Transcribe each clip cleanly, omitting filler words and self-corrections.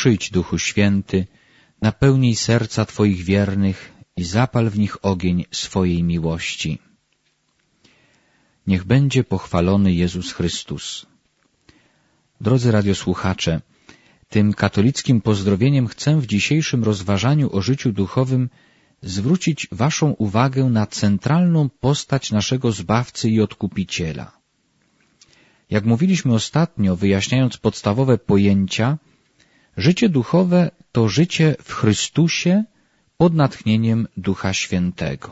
Przyjdź, Duchu Święty, napełnij serca Twoich wiernych i zapal w nich ogień swojej miłości. Niech będzie pochwalony Jezus Chrystus. Drodzy radiosłuchacze, tym katolickim pozdrowieniem chcę w dzisiejszym rozważaniu o życiu duchowym zwrócić Waszą uwagę na centralną postać naszego Zbawcy i Odkupiciela. Jak mówiliśmy ostatnio, wyjaśniając podstawowe pojęcia, życie duchowe to życie w Chrystusie pod natchnieniem Ducha Świętego.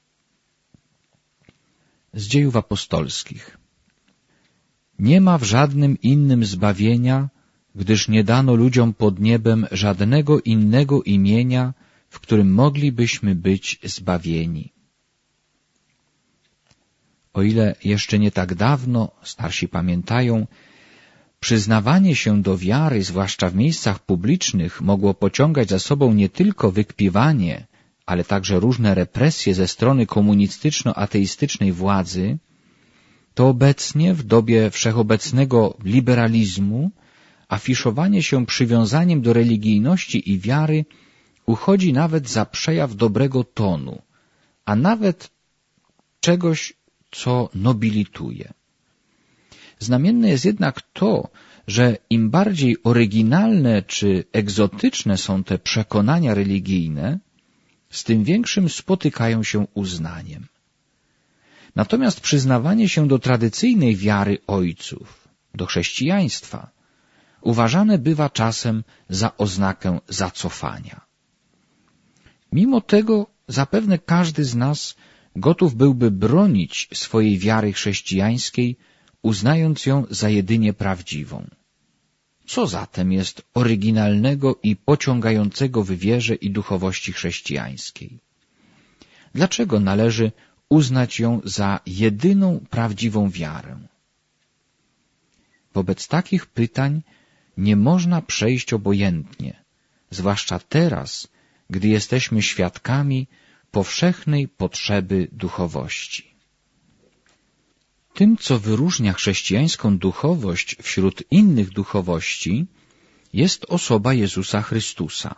Z Dziejów Apostolskich. Nie ma w żadnym innym zbawienia, gdyż nie dano ludziom pod niebem żadnego innego imienia, w którym moglibyśmy być zbawieni. O ile jeszcze nie tak dawno, starsi pamiętają, przyznawanie się do wiary, zwłaszcza w miejscach publicznych, mogło pociągać za sobą nie tylko wykpiwanie, ale także różne represje ze strony komunistyczno-ateistycznej władzy, to obecnie, w dobie wszechobecnego liberalizmu, afiszowanie się przywiązaniem do religijności i wiary uchodzi nawet za przejaw dobrego tonu, a nawet czegoś, co nobilituje. Znamienne jest jednak to, że im bardziej oryginalne czy egzotyczne są te przekonania religijne, z tym większym spotykają się uznaniem. Natomiast przyznawanie się do tradycyjnej wiary ojców, do chrześcijaństwa, uważane bywa czasem za oznakę zacofania. Mimo tego zapewne każdy z nas gotów byłby bronić swojej wiary chrześcijańskiej, uznając ją za jedynie prawdziwą. Co zatem jest oryginalnego i pociągającego w wierze i duchowości chrześcijańskiej? Dlaczego należy uznać ją za jedyną prawdziwą wiarę? Wobec takich pytań nie można przejść obojętnie, zwłaszcza teraz, gdy jesteśmy świadkami powszechnej potrzeby duchowości. Tym, co wyróżnia chrześcijańską duchowość wśród innych duchowości, jest osoba Jezusa Chrystusa.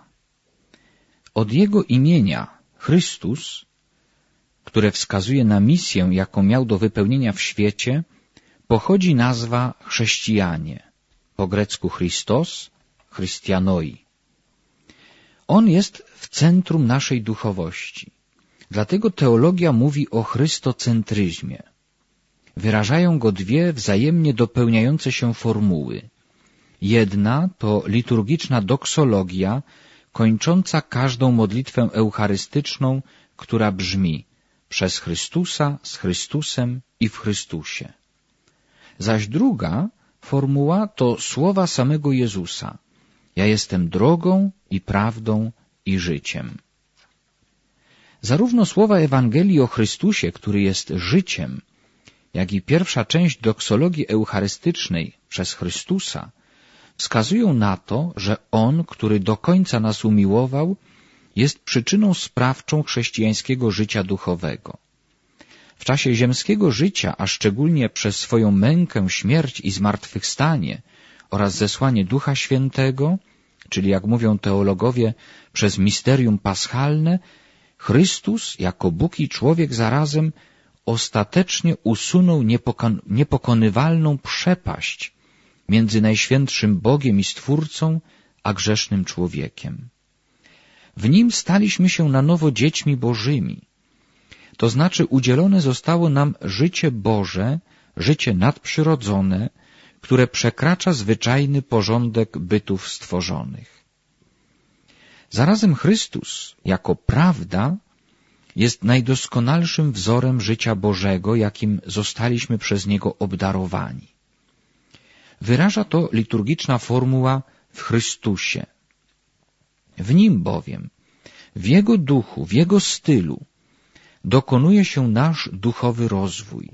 Od Jego imienia Chrystus, które wskazuje na misję, jaką miał do wypełnienia w świecie, pochodzi nazwa chrześcijanie, po grecku Christos, Christianoi. On jest w centrum naszej duchowości. Dlatego teologia mówi o chrystocentryzmie. Wyrażają go dwie wzajemnie dopełniające się formuły. Jedna to liturgiczna doksologia, kończąca każdą modlitwę eucharystyczną, która brzmi: przez Chrystusa, z Chrystusem i w Chrystusie. Zaś druga formuła to słowa samego Jezusa: ja jestem drogą i prawdą i życiem. Zarówno słowa Ewangelii o Chrystusie, który jest życiem, jak i pierwsza część doksologii eucharystycznej przez Chrystusa wskazują na to, że On, który do końca nas umiłował, jest przyczyną sprawczą chrześcijańskiego życia duchowego. W czasie ziemskiego życia, a szczególnie przez swoją mękę, śmierć i zmartwychwstanie oraz zesłanie Ducha Świętego, czyli jak mówią teologowie, przez misterium paschalne, Chrystus, jako Bóg i człowiek zarazem, ostatecznie usunął niepokonywalną przepaść między Najświętszym Bogiem i Stwórcą a grzesznym człowiekiem. W Nim staliśmy się na nowo dziećmi Bożymi. To znaczy udzielone zostało nam życie Boże, życie nadprzyrodzone, które przekracza zwyczajny porządek bytów stworzonych. Zarazem Chrystus, jako prawda, jest najdoskonalszym wzorem życia Bożego, jakim zostaliśmy przez Niego obdarowani. Wyraża to liturgiczna formuła w Chrystusie. W Nim bowiem, w Jego duchu, w Jego stylu dokonuje się nasz duchowy rozwój.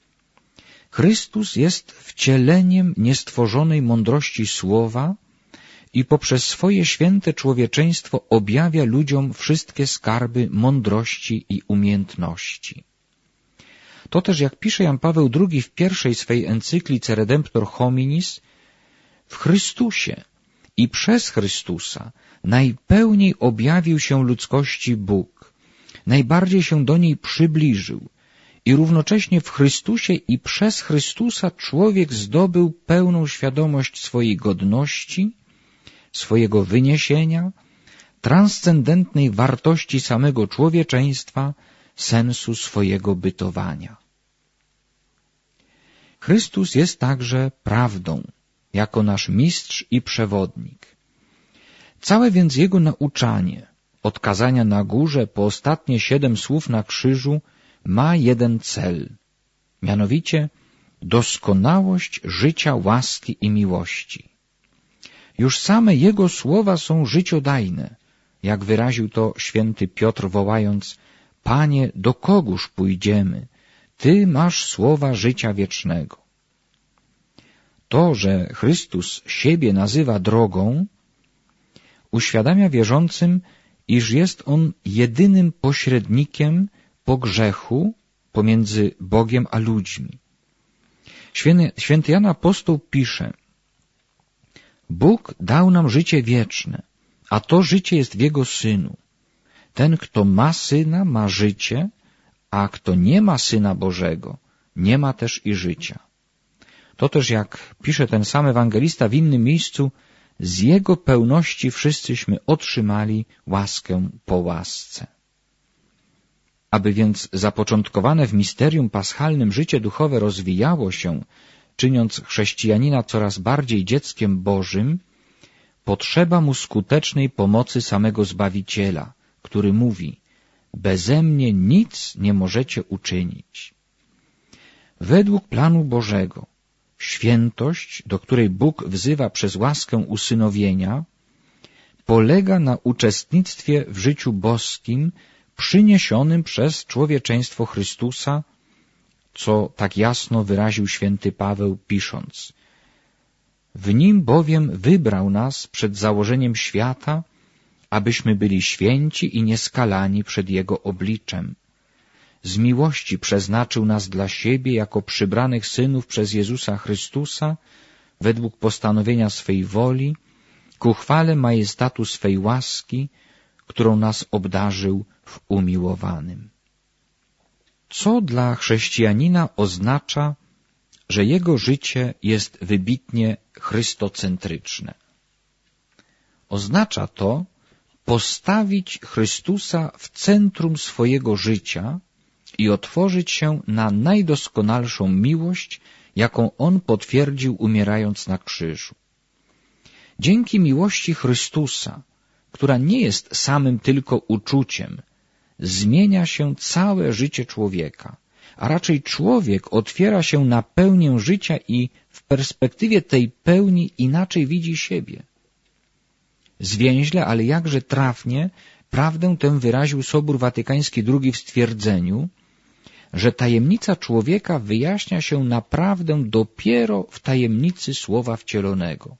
Chrystus jest wcieleniem niestworzonej mądrości Słowa i poprzez swoje święte człowieczeństwo objawia ludziom wszystkie skarby mądrości i umiejętności. To też, jak pisze Jan Paweł II w pierwszej swej encyklice Redemptor Hominis, w Chrystusie i przez Chrystusa najpełniej objawił się ludzkości Bóg, najbardziej się do niej przybliżył i równocześnie w Chrystusie i przez Chrystusa człowiek zdobył pełną świadomość swojej godności, swojego wyniesienia, transcendentnej wartości samego człowieczeństwa, sensu swojego bytowania. Chrystus jest także prawdą, jako nasz mistrz i przewodnik. Całe więc Jego nauczanie, od kazania na górze po ostatnie 7 słów na krzyżu, ma jeden cel, mianowicie doskonałość życia łaski i miłości. Już same Jego słowa są życiodajne, jak wyraził to święty Piotr, wołając: Panie, do kogóż pójdziemy? Ty masz słowa życia wiecznego. To, że Chrystus siebie nazywa drogą, uświadamia wierzącym, iż jest On jedynym pośrednikiem po grzechu pomiędzy Bogiem a ludźmi. Święty Jan Apostoł pisze: Bóg dał nam życie wieczne, a to życie jest w Jego Synu. Ten, kto ma Syna, ma życie, a kto nie ma Syna Bożego, nie ma też i życia. To też, jak pisze ten sam ewangelista w innym miejscu, z Jego pełności wszyscyśmy otrzymali łaskę po łasce. Aby więc zapoczątkowane w misterium paschalnym życie duchowe rozwijało się, czyniąc chrześcijanina coraz bardziej dzieckiem Bożym, potrzeba mu skutecznej pomocy samego Zbawiciela, który mówi: beze mnie nic nie możecie uczynić. Według planu Bożego świętość, do której Bóg wzywa przez łaskę usynowienia, polega na uczestnictwie w życiu boskim przyniesionym przez człowieczeństwo Chrystusa, co tak jasno wyraził święty Paweł, pisząc: w Nim bowiem wybrał nas przed założeniem świata, abyśmy byli święci i nieskalani przed Jego obliczem. Z miłości przeznaczył nas dla siebie jako przybranych synów przez Jezusa Chrystusa, według postanowienia swej woli, ku chwale majestatu swej łaski, którą nas obdarzył w umiłowanym. Co dla chrześcijanina oznacza, że jego życie jest wybitnie chrystocentryczne? Oznacza to postawić Chrystusa w centrum swojego życia i otworzyć się na najdoskonalszą miłość, jaką On potwierdził, umierając na krzyżu. Dzięki miłości Chrystusa, która nie jest samym tylko uczuciem, zmienia się całe życie człowieka, a raczej człowiek otwiera się na pełnię życia i w perspektywie tej pełni inaczej widzi siebie. Zwięźle, ale jakże trafnie, prawdę tę wyraził Sobór Watykański II w stwierdzeniu, że tajemnica człowieka wyjaśnia się naprawdę dopiero w tajemnicy Słowa Wcielonego.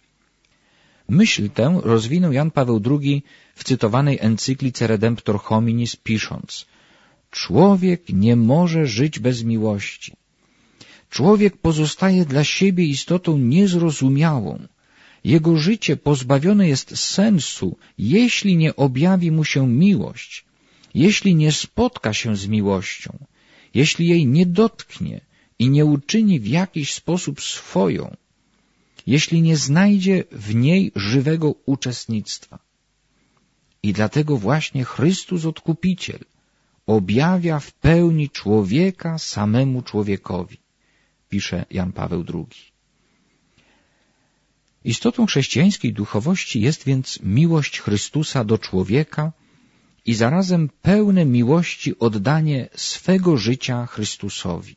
Myśl tę rozwinął Jan Paweł II w cytowanej encyklice Redemptor Hominis, pisząc: człowiek nie może żyć bez miłości. Człowiek pozostaje dla siebie istotą niezrozumiałą. Jego życie pozbawione jest sensu, jeśli nie objawi mu się miłość, jeśli nie spotka się z miłością, jeśli jej nie dotknie i nie uczyni w jakiś sposób swoją, jeśli nie znajdzie w niej żywego uczestnictwa. I dlatego właśnie Chrystus Odkupiciel objawia w pełni człowieka samemu człowiekowi, pisze Jan Paweł II. Istotą chrześcijańskiej duchowości jest więc miłość Chrystusa do człowieka i zarazem pełne miłości oddanie swego życia Chrystusowi.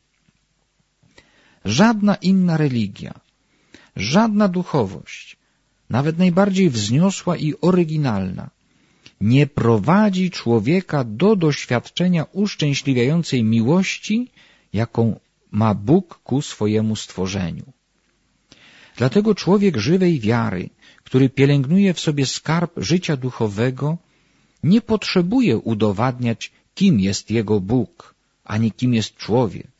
Żadna inna religia, żadna duchowość, nawet najbardziej wzniosła i oryginalna, nie prowadzi człowieka do doświadczenia uszczęśliwiającej miłości, jaką ma Bóg ku swojemu stworzeniu. Dlatego człowiek żywej wiary, który pielęgnuje w sobie skarb życia duchowego, nie potrzebuje udowadniać, kim jest jego Bóg, ani kim jest człowiek.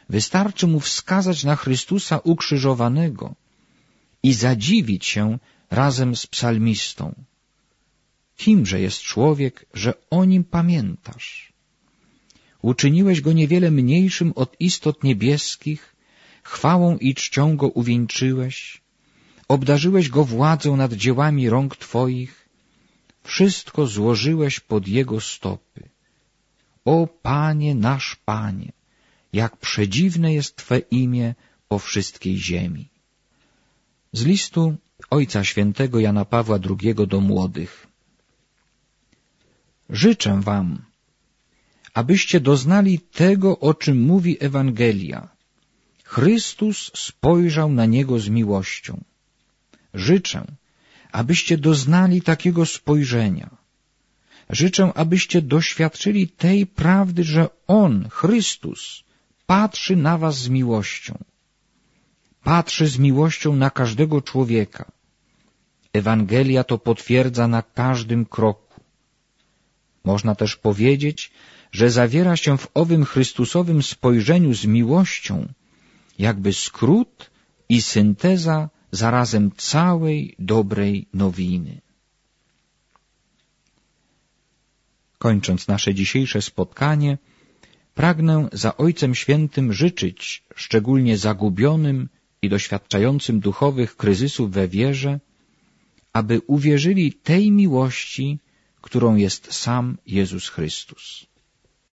Wystarczy mu wskazać na Chrystusa ukrzyżowanego i zadziwić się razem z psalmistą: Kimże jest człowiek, że o nim pamiętasz? Uczyniłeś go niewiele mniejszym od istot niebieskich, chwałą i czcią go uwieńczyłeś, obdarzyłeś go władzą nad dziełami rąk Twoich, wszystko złożyłeś pod jego stopy. O Panie, nasz Panie, jak przedziwne jest Twe imię po wszystkiej ziemi. Z listu Ojca Świętego Jana Pawła II do młodych. Życzę wam, abyście doznali tego, o czym mówi Ewangelia. Chrystus spojrzał na niego z miłością. Życzę, abyście doznali takiego spojrzenia. Życzę, abyście doświadczyli tej prawdy, że On, Chrystus, patrzy na was z miłością. Patrzy z miłością na każdego człowieka. Ewangelia to potwierdza na każdym kroku. Można też powiedzieć, że zawiera się w owym Chrystusowym spojrzeniu z miłością jakby skrót i synteza zarazem całej dobrej nowiny. Kończąc nasze dzisiejsze spotkanie, pragnę za Ojcem Świętym życzyć szczególnie zagubionym i doświadczającym duchowych kryzysów we wierze, aby uwierzyli tej miłości, którą jest sam Jezus Chrystus.